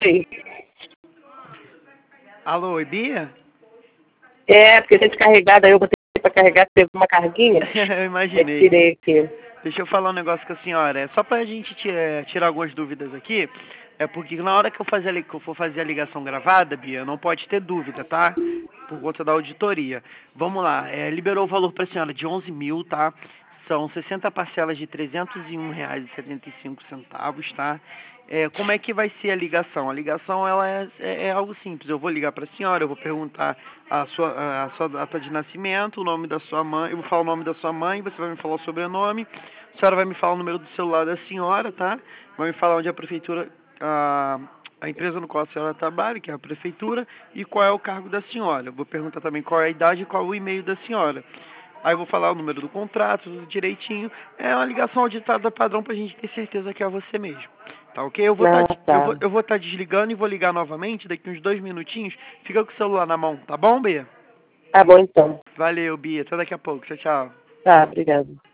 Oi. Alô, oi, Bia? Porque tá descarregada, aí eu botei pra carregar, teve uma carguinha. Eu Aí imaginei. tirei aqui. Deixa eu falar um negócio com a senhora. É só pra gente tirar algumas dúvidas aqui. É porque na hora que eu for fazer a ligação gravada, Bia, não pode ter dúvida, tá? Por conta da auditoria. Vamos lá. Liberou o valor pra senhora de 11 mil, tá? São 60 parcelas de R$ 301,75, tá? Como é que vai ser a ligação? A ligação ela é algo simples. Eu vou ligar para a senhora, eu vou perguntar a sua data de nascimento, o nome da sua mãe, eu vou falar o nome da sua mãe, você vai me falar o sobrenome, a senhora vai me falar o número do celular da senhora, tá? Vai me falar onde a prefeitura, a empresa no qual a senhora trabalha, que é a prefeitura, e qual é o cargo da senhora. Eu vou perguntar também qual é a idade e qual é o e-mail da senhora. Aí eu vou falar o número do contrato, tudo direitinho. É uma ligação auditada padrão pra gente ter certeza que é você mesmo. Tá ok? Eu vou Ah, estar tá. desligando e vou ligar novamente daqui uns 2 minutinhos. Fica com o celular na mão, tá bom, Bia? Tá bom, então. Valeu, Bia. Até daqui a pouco. Tchau, tchau. Tá, obrigado.